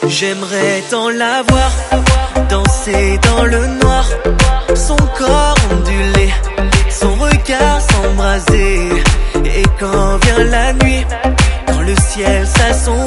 J'aimerais tant la voir danser dans le noir, son corps ondulé, son regard s'embraser. Et quand vient la nuit, quand le ciel s'assombrit,